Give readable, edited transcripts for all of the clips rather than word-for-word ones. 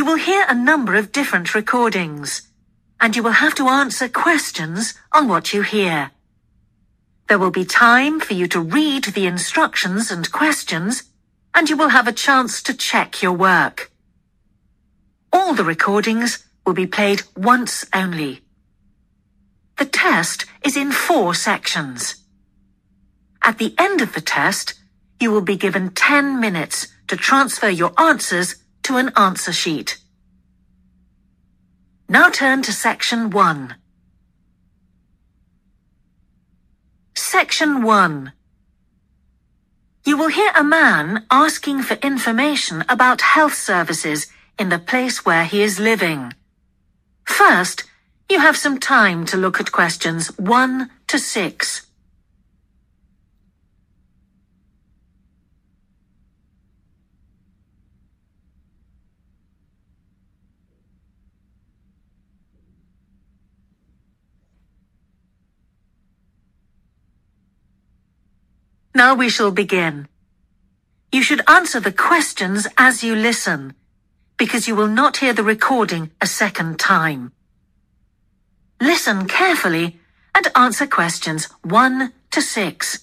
will hear a number of different recordings, and you will have to answer questions on what you hear. There will be time for you to read the instructions and questions, and you will have a chance to check your work. All the recordings will be played once only. The test is in 4 sections. At the end of the test, you will be given 10 minutes to transfer your answers to an answer sheet. Now turn to Section 1. Section 1. You will hear a man asking for information about health services in the place where he is living. First, you have some time to look at questions 1 to 6. Now we shall begin. You should answer the questions as you listen, because you will not hear the recording a second time. Listen carefully and answer questions 1 to 6.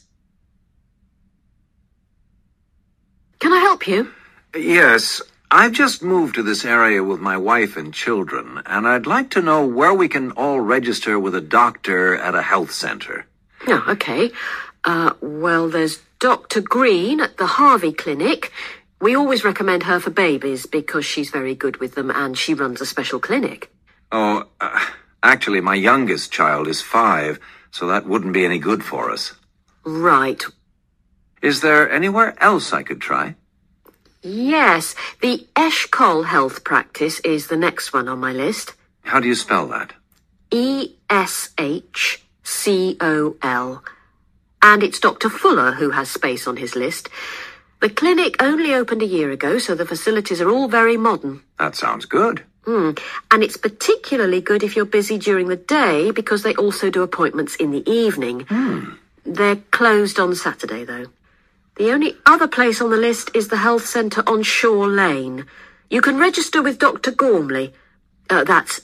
Can I help you? Yes, I've just moved to this area with my wife and children, and I'd like to know where we can all register with a doctor at a health center. Oh, okay. Well, there's Dr. Green at the Harvey Clinic. We always recommend her for babies because she's very good with them and she runs a special clinic. Oh, actually, my youngest child is 5, so that wouldn't be any good for us. Right. Is there anywhere else I could try? Yes, the Eshcol Health Practice is the next one on my list. How do you spell that? Eshcol. And it's Dr. Fuller who has space on his list. The clinic only opened a year ago, so the facilities are all very modern. That sounds good. And it's particularly good if you're busy during the day because they also do appointments in the evening. They're closed on Saturday, though. The only other place on the list is the health centre on Shore Lane. You can register with Dr. Gormley. That's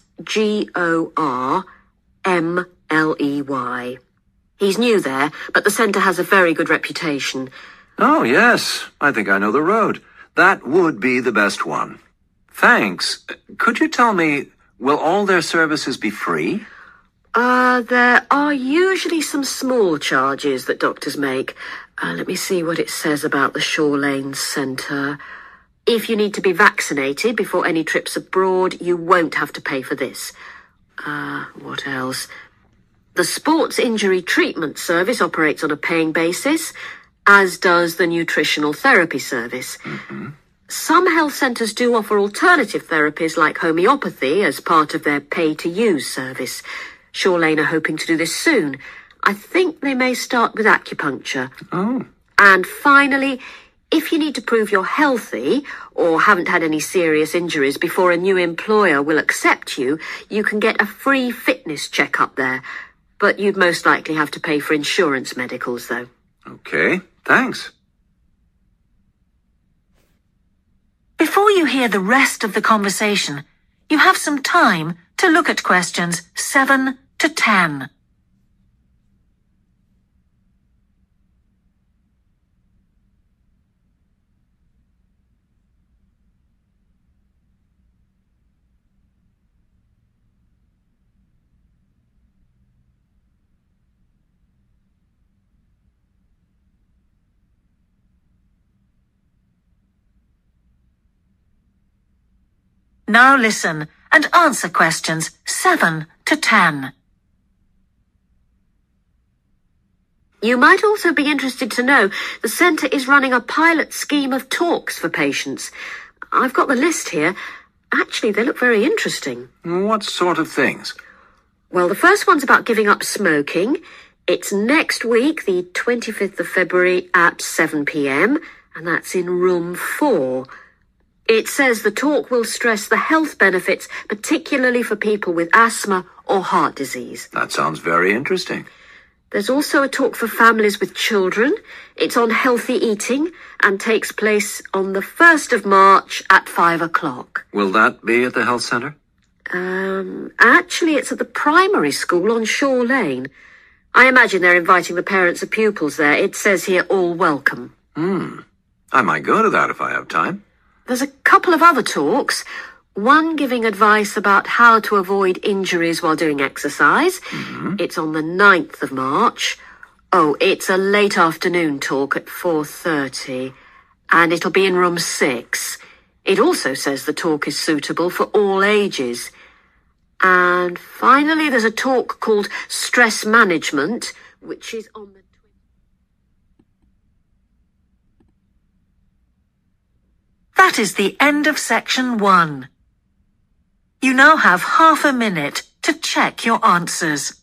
Gormley. He's new there, but the centre has a very good reputation. Oh, yes. I think I know the road. That would be the best one. Thanks. Could you tell me, will all their services be free? There are usually some small charges that doctors make. Let me see what it says about the Shore Lane Centre. If you need to be vaccinated before any trips abroad, you won't have to pay for this. What else? The Sports Injury Treatment Service operates on a paying basis, as does the Nutritional Therapy Service. Some health centres do offer alternative therapies like homeopathy as part of their pay-to-use service. Shore Lane are hoping to do this soon. I think they may start with acupuncture. Oh. And finally, if you need to prove you're healthy or haven't had any serious injuries before a new employer will accept you, you can get a free fitness checkup there. But you'd most likely have to pay for insurance medicals, though. Okay, thanks. Before you hear the rest of the conversation, you have some time to look at questions 7 to 10. Now listen and answer questions 7 to 10. You might also be interested to know the centre is running a pilot scheme of talks for patients. I've got the list here. Actually, they look very interesting. What sort of things? Well, the first one's about giving up smoking. It's next week, the 25th of February at 7 p.m, and that's in room 4. It says the talk will stress the health benefits, particularly for people with asthma or heart disease. That sounds very interesting. There's also a talk for families with children. It's on healthy eating and takes place on the 1st of March at 5 o'clock. Will that be at the health center? Actually, it's at the primary school on Shore Lane. I imagine they're inviting the parents of pupils there. It says here, all welcome. I might go to that if I have time. There's a couple of other talks. One giving advice about how to avoid injuries while doing exercise. It's on the 9th of March. Oh, it's a late afternoon talk at 4:30. And it'll be in room 6. It also says the talk is suitable for all ages. And finally, there's a talk called Stress Management, which is on the... That is the end of section 1. You now have half a minute to check your answers.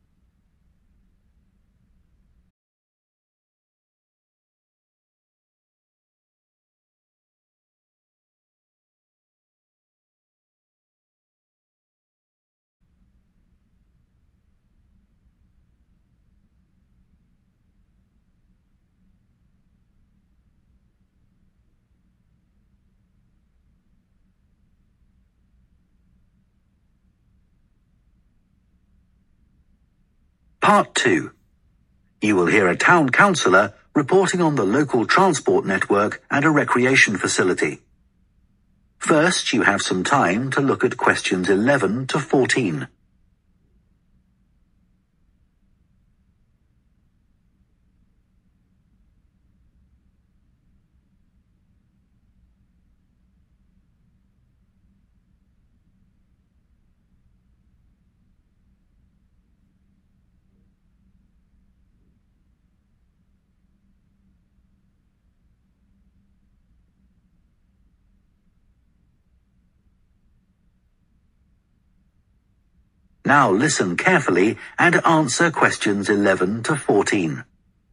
Part 2. You will hear a town councillor reporting on the local transport network and a recreation facility. First, you have some time to look at questions 11 to 14. Now listen carefully and answer questions 11 to 14.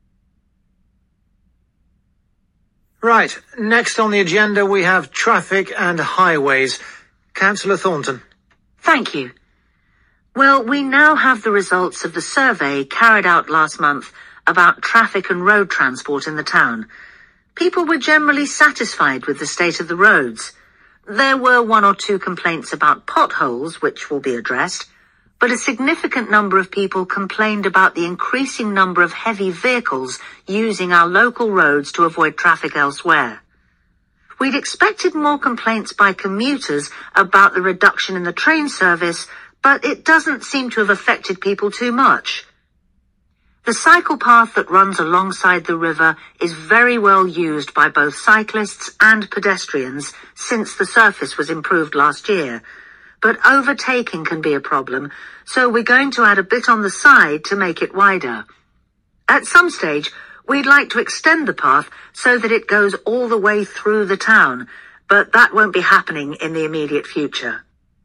Right, next on the agenda we have traffic and highways. Councillor Thornton. Thank you. Well, we now have the results of the survey carried out last month about traffic and road transport in the town. People were generally satisfied with the state of the roads. There were 1 or 2 complaints about potholes, which will be addressed, but a significant number of people complained about the increasing number of heavy vehicles using our local roads to avoid traffic elsewhere. We'd expected more complaints by commuters about the reduction in the train service, but it doesn't seem to have affected people too much. The cycle path that runs alongside the river is very well used by both cyclists and pedestrians since the surface was improved last year. But overtaking can be a problem, so we're going to add a bit on the side to make it wider. At some stage, we'd like to extend the path so that it goes all the way through the town, but that won't be happening in the immediate future.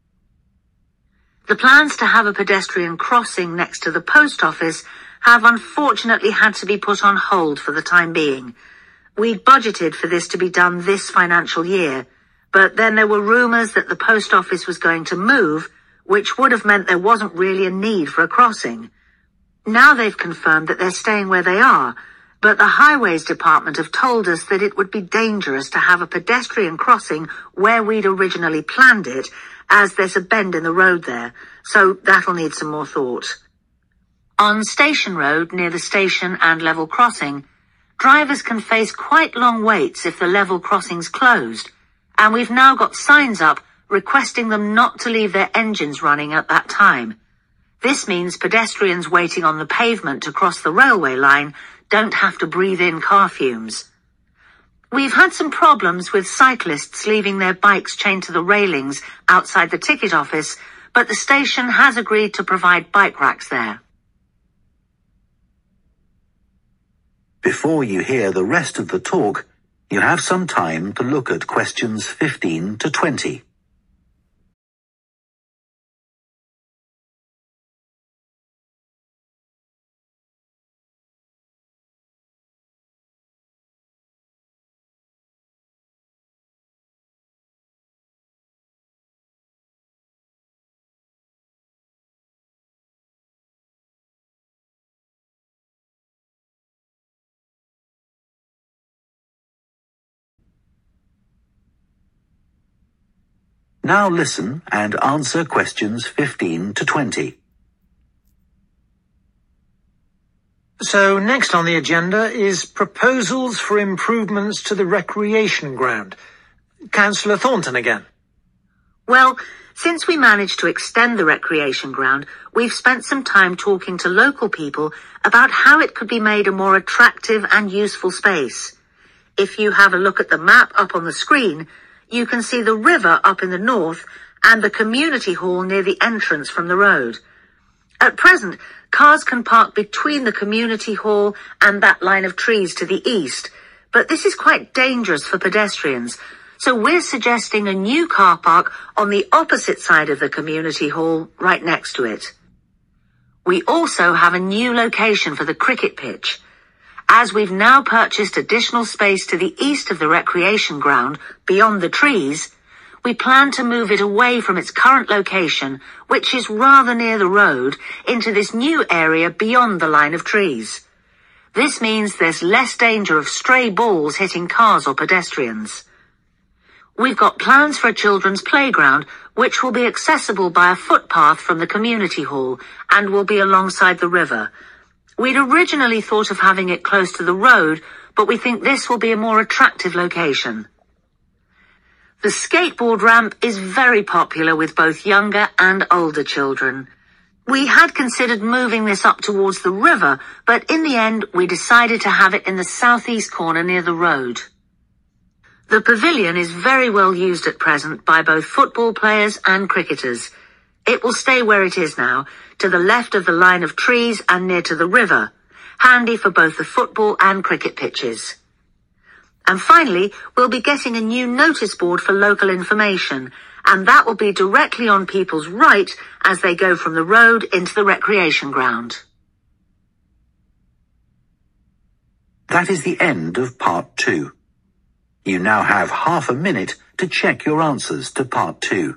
The plans to have a pedestrian crossing next to the post office have unfortunately had to be put on hold for the time being. We'd budgeted for this to be done this financial year, but then there were rumours that the post office was going to move, which would have meant there wasn't really a need for a crossing. Now they've confirmed that they're staying where they are, but the Highways Department have told us that it would be dangerous to have a pedestrian crossing where we'd originally planned it, as there's a bend in the road there, so that'll need some more thought. On Station Road, near the station and level crossing, drivers can face quite long waits if the level crossing's closed, and we've now got signs up requesting them not to leave their engines running at that time. This means pedestrians waiting on the pavement to cross the railway line don't have to breathe in car fumes. We've had some problems with cyclists leaving their bikes chained to the railings outside the ticket office, but the station has agreed to provide bike racks there. Before you hear the rest of the talk, you have some time to look at questions 15 to 20. Now listen and answer questions 15 to 20. So next on the agenda is proposals for improvements to the recreation ground. Councillor Thornton again. Well, since we managed to extend the recreation ground, we've spent some time talking to local people about how it could be made a more attractive and useful space. If you have a look at the map up on the screen, you can see the river up in the north and the community hall near the entrance from the road. At present, cars can park between the community hall and that line of trees to the east, but this is quite dangerous for pedestrians, so we're suggesting a new car park on the opposite side of the community hall, right next to it. We also have a new location for the cricket pitch. As we've now purchased additional space to the east of the recreation ground, beyond the trees, we plan to move it away from its current location, which is rather near the road, into this new area beyond the line of trees. This means there's less danger of stray balls hitting cars or pedestrians. We've got plans for a children's playground, which will be accessible by a footpath from the community hall and will be alongside the river. We'd originally thought of having it close to the road, but we think this will be a more attractive location. The skateboard ramp is very popular with both younger and older children. We had considered moving this up towards the river, but in the end we decided to have it in the southeast corner near the road. The pavilion is very well used at present by both football players and cricketers. It will stay where it is now, to the left of the line of trees and near to the river, handy for both the football and cricket pitches. And finally, we'll be getting a new notice board for local information, and that will be directly on people's right as they go from the road into the recreation ground. That is the end of part 2. You now have half a minute to check your answers to part 2.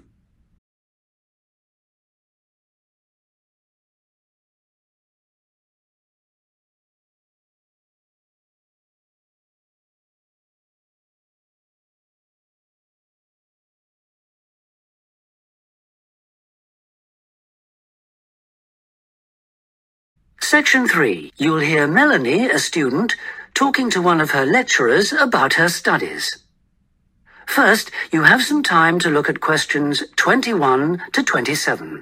Section 3. You'll hear Melanie, a student, talking to one of her lecturers about her studies. First, you have some time to look at questions 21 to 27.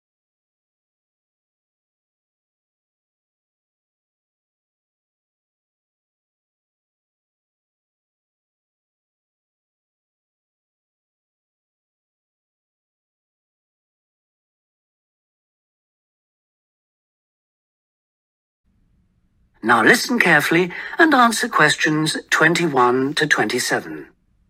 Now listen carefully and answer questions 21 to 27.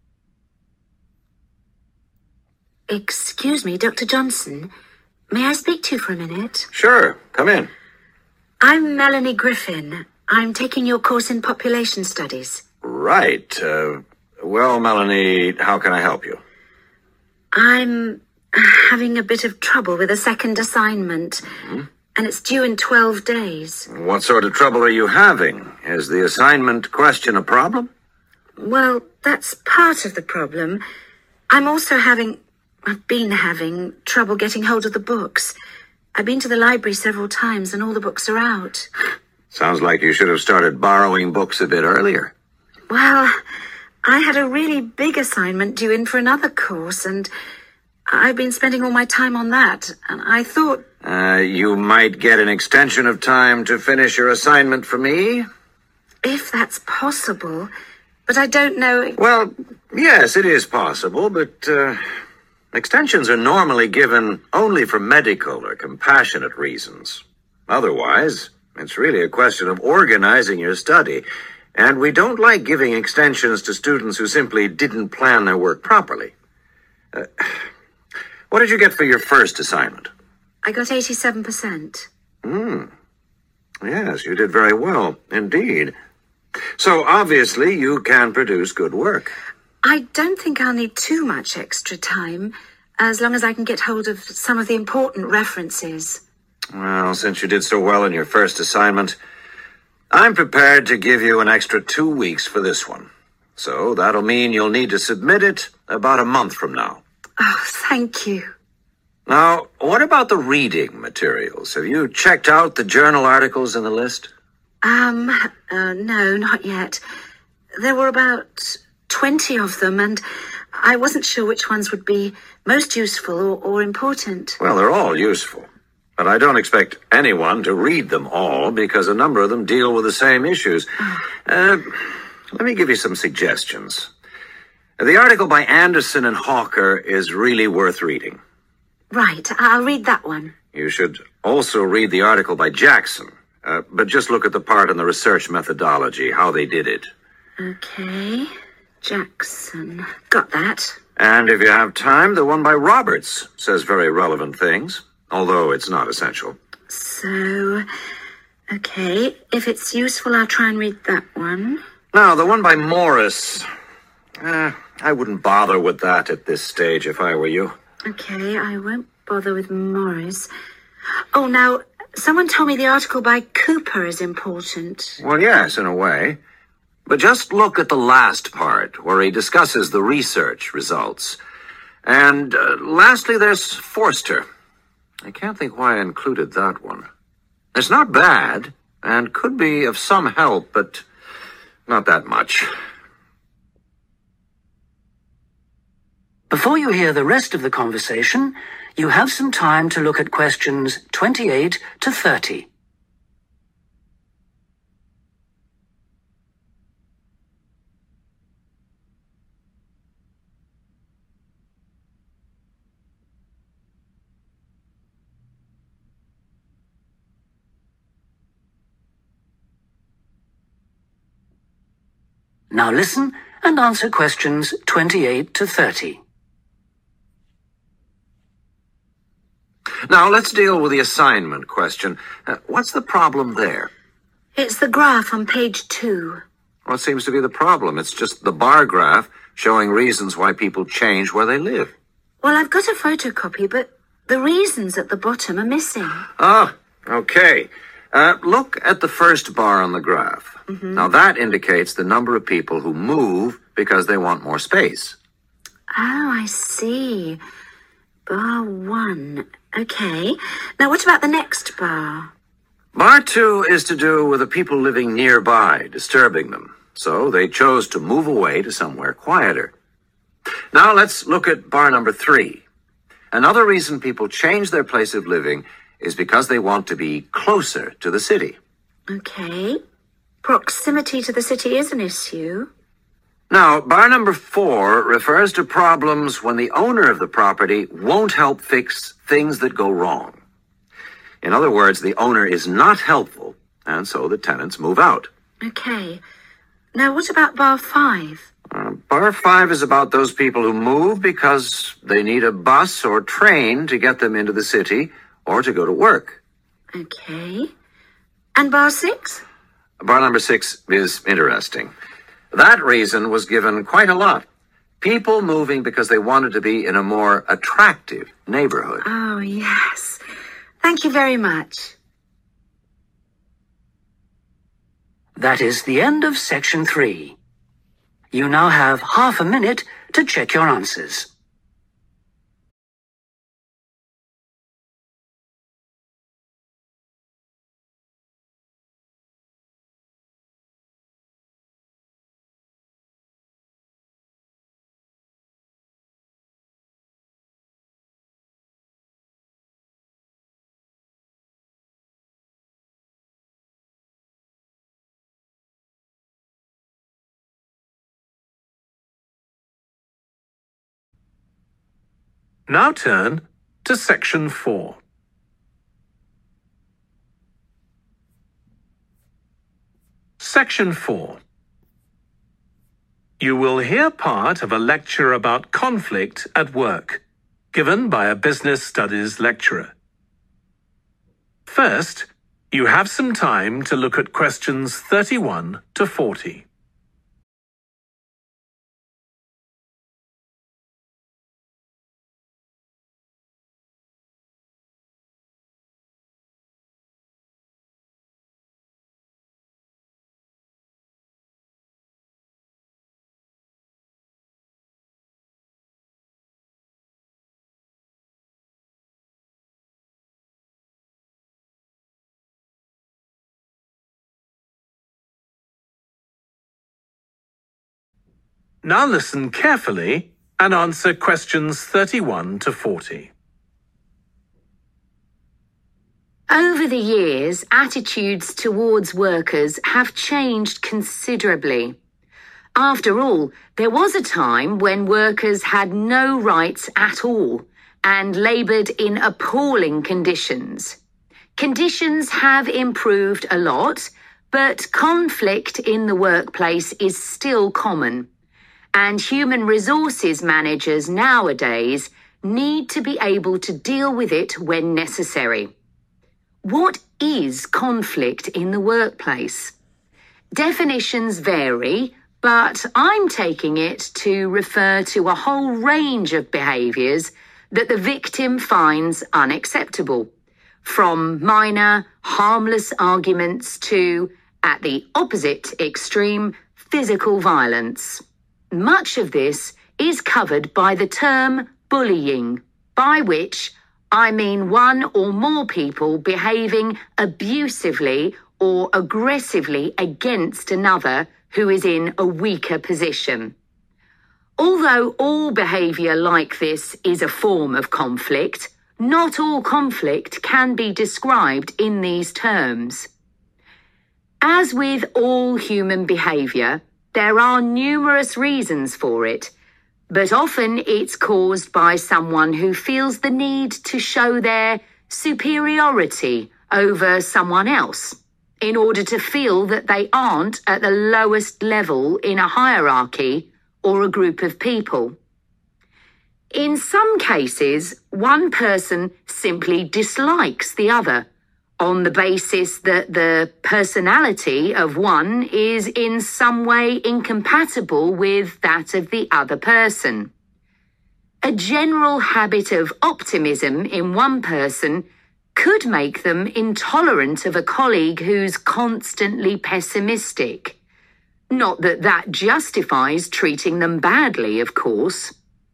Excuse me, Dr. Johnson. May I speak to you for a minute? Sure, come in. I'm Melanie Griffin. I'm taking your course in population studies. Right. Well, Melanie, how can I help you? I'm having a bit of trouble with a second assignment. And it's due in 12 days. What sort of trouble are you having? Is the assignment question a problem? Well, that's part of the problem. I've been having trouble getting hold of the books. I've been to the library several times and all the books are out. Sounds like you should have started borrowing books a bit earlier. Well, I had a really big assignment due in for another course and I've been spending all my time on that. And I thought... You might get an extension of time to finish your assignment for me? If that's possible. But I don't know... Well, yes, it is possible, but extensions are normally given only for medical or compassionate reasons. Otherwise, it's really a question of organizing your study. And we don't like giving extensions to students who simply didn't plan their work properly. What did you get for your first assignment? I got 87%. Yes, you did very well, indeed. So, obviously, you can produce good work. I don't think I'll need too much extra time, as long as I can get hold of some of the important references. Well, since you did so well in your first assignment, I'm prepared to give you an extra 2 weeks for this one. So, that'll mean you'll need to submit it about a month from now. Oh, thank you. Now, what about the reading materials? Have you checked out the journal articles in the list? No, not yet. There were about 20 of them, and I wasn't sure which ones would be most useful or important. Well, they're all useful. But I don't expect anyone to read them all because a number of them deal with the same issues. Let me give you some suggestions. The article by Anderson and Hawker is really worth reading. Right, I'll read that one. You should also read the article by Jackson, but just look at the part on the research methodology, how they did it. Okay, Jackson. Got that. And if you have time, the one by Roberts says very relevant things, although it's not essential. So, okay, if it's useful, I'll try and read that one. Now, the one by Morris, I wouldn't bother with that at this stage if I were you. Okay, I won't bother with Morris. Oh, now, someone told me the article by Cooper is important. Well, yes, in a way. But just look at the last part, where he discusses the research results. And lastly, there's Forster. I can't think why I included that one. It's not bad, and could be of some help, but not that much. Before you hear the rest of the conversation, you have some time to look at questions 28 to 30. Now listen and answer questions 28 to 30. Now, let's deal with the assignment question. What's the problem there? It's the graph on page 2. What seems to be the problem? It's just the bar graph showing reasons why people change where they live. Well, I've got a photocopy, but the reasons at the bottom are missing. Ah, okay. Look at the first bar on the graph. Now, that indicates the number of people who move because they want more space. Oh, I see. Bar 1. Okay. Now, what about the next bar? Bar 2 is to do with the people living nearby, disturbing them. So they chose to move away to somewhere quieter. Now, let's look at bar number 3. Another reason people change their place of living is because they want to be closer to the city. Okay. Proximity to the city is an issue. Now, bar number 4 refers to problems when the owner of the property won't help fix things that go wrong. In other words, the owner is not helpful, and so the tenants move out. Okay. Now, what about bar 5? Bar 5 is about those people who move because they need a bus or train to get them into the city or to go to work. Okay. And bar 6? Bar number 6 is interesting. That reason was given quite a lot. People moving because they wanted to be in a more attractive neighborhood. Oh, yes. Thank you very much. That is the end of section 3. You now have half a minute to check your answers. Now turn to section 4. Section 4. You will hear part of a lecture about conflict at work, given by a business studies lecturer. First, you have some time to look at questions 31 to 40. Now listen carefully and answer questions 31 to 40. Over the years, attitudes towards workers have changed considerably. After all, there was a time when workers had no rights at all and laboured in appalling conditions. Conditions have improved a lot, but conflict in the workplace is still common, and human resources managers nowadays need to be able to deal with it when necessary. What is conflict in the workplace? Definitions vary, but I'm taking it to refer to a whole range of behaviours that the victim finds unacceptable, from minor, harmless arguments to, at the opposite extreme, physical violence. Much of this is covered by the term bullying, by which I mean one or more people behaving abusively or aggressively against another who is in a weaker position. Although all behaviour like this is a form of conflict, not all conflict can be described in these terms. As with all human behaviour, there are numerous reasons for it, but often it's caused by someone who feels the need to show their superiority over someone else in order to feel that they aren't at the lowest level in a hierarchy or a group of people. In some cases, one person simply dislikes the other on the basis that the personality of one is in some way incompatible with that of the other person. A general habit of optimism in one person could make them intolerant of a colleague who's constantly pessimistic. Not that that justifies treating them badly, of course.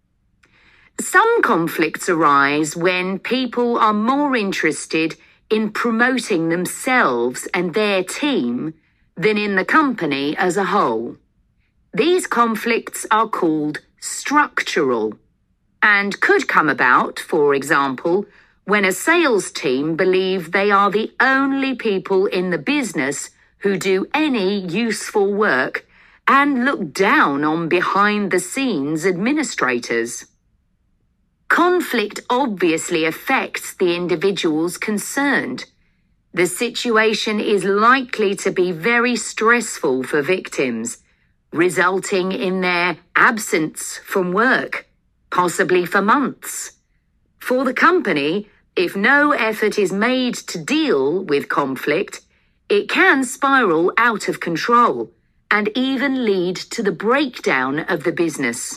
Some conflicts arise when people are more interested in promoting themselves and their team than in the company as a whole. These conflicts are called structural and could come about, for example, when a sales team believe they are the only people in the business who do any useful work and look down on behind-the-scenes administrators. Conflict obviously affects the individuals concerned. The situation is likely to be very stressful for victims, resulting in their absence from work, possibly for months. For the company, if no effort is made to deal with conflict, it can spiral out of control and even lead to the breakdown of the business.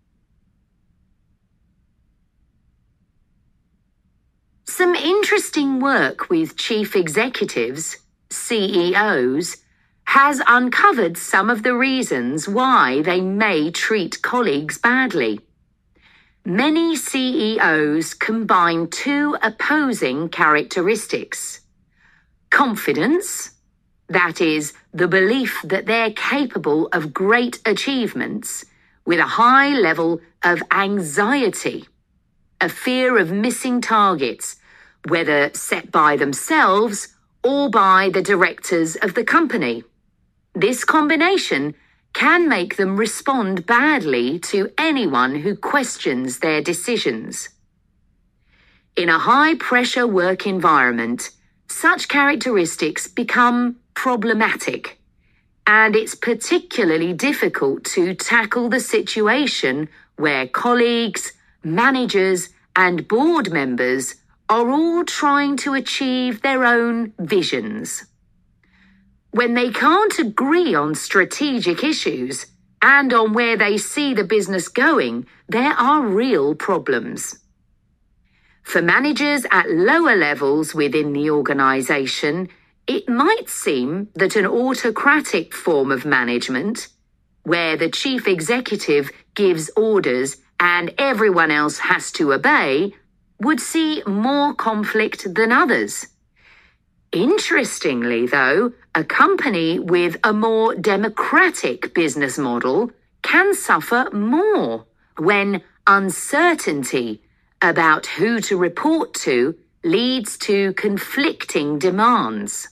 Some interesting work with chief executives, CEOs, has uncovered some of the reasons why they may treat colleagues badly. Many CEOs combine two opposing characteristics. Confidence, that is, the belief that they're capable of great achievements, with a high level of anxiety, a fear of missing targets, whether set by themselves or by the directors of the company. This combination can make them respond badly to anyone who questions their decisions. In a high-pressure work environment, such characteristics become problematic, and it's particularly difficult to tackle the situation where colleagues, managers, and board members are all trying to achieve their own visions. When they can't agree on strategic issues and on where they see the business going, there are real problems. For managers at lower levels within the organisation, it might seem that an autocratic form of management, where the chief executive gives orders and everyone else has to obey, would see more conflict than others. Interestingly, though, a company with a more democratic business model can suffer more when uncertainty about who to report to leads to conflicting demands.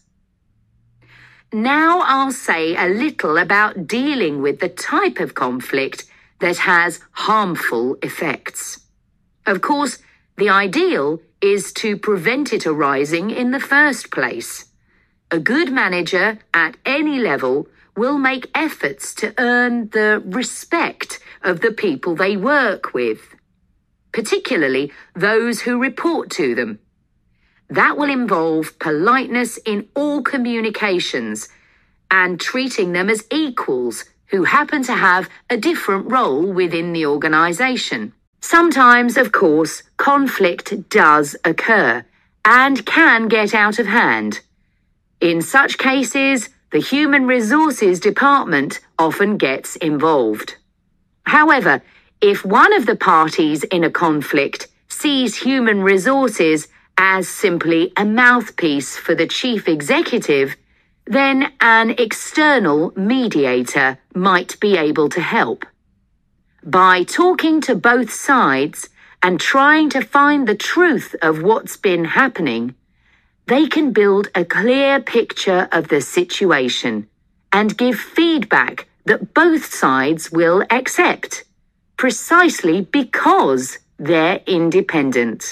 Now I'll say a little about dealing with the type of conflict that has harmful effects. Of course, the ideal is to prevent it arising in the first place. A good manager at any level will make efforts to earn the respect of the people they work with, particularly those who report to them. That will involve politeness in all communications and treating them as equals who happen to have a different role within the organisation. Sometimes, of course, conflict does occur and can get out of hand. In such cases, the Human Resources Department often gets involved. However, if one of the parties in a conflict sees human resources as simply a mouthpiece for the chief executive, then an external mediator might be able to help. By talking to both sides and trying to find the truth of what's been happening, they can build a clear picture of the situation and give feedback that both sides will accept, precisely because they're independent.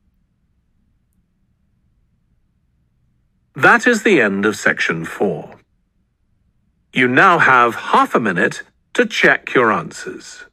That is the end of section 4. You now have half a minute to check your answers.